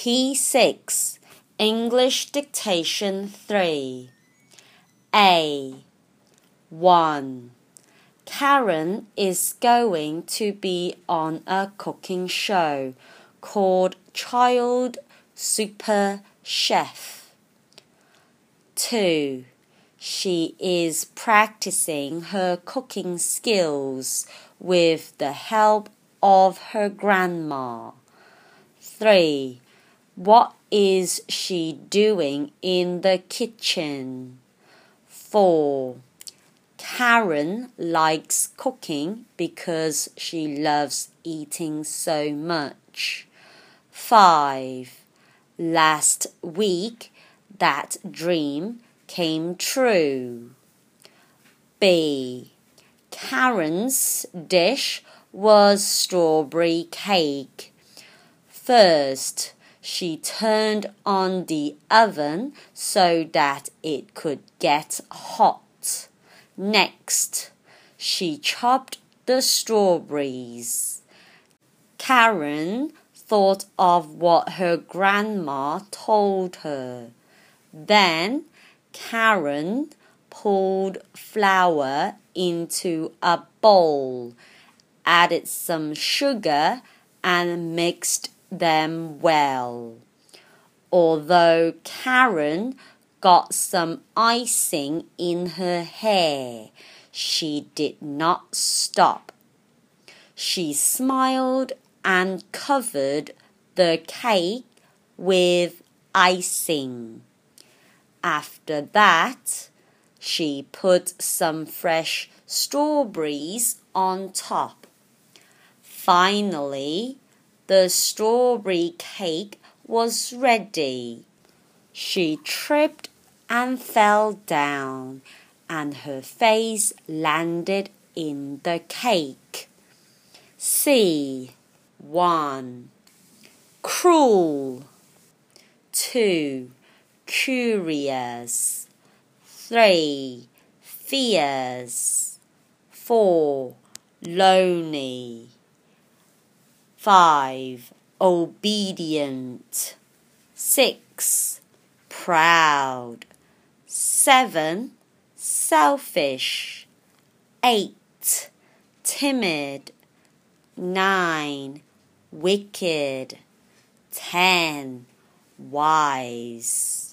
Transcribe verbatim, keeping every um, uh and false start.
P six, English Dictation three. A. one. Karen is going to be on a cooking show called Child Super Chef. two. She is practicing her cooking skills with the help of her grandma. three. What is she doing in the kitchen? four. Karen likes cooking because she loves eating so much. five. Last week, that dream came true. B. Karen's dish was strawberry cake. First, she turned on the oven so that it could get hot. Next, she chopped the strawberries. Karen thought of what her grandma told her. Then, Karen poured flour into a bowl, added some sugar, and mixed them well. Although Karen got some icing in her hair, she did not stop. She smiled and covered the cake with icing. After that, she put some fresh strawberries on top. Finally, the strawberry cake was ready. She tripped and fell down, and her face landed in the cake. C. one. Cruel. two. Curious. three. Fierce. four. Lonely. five. Obedient. six. Proud. seven. Selfish. eight. Timid. nine. Wicked. ten. Wise.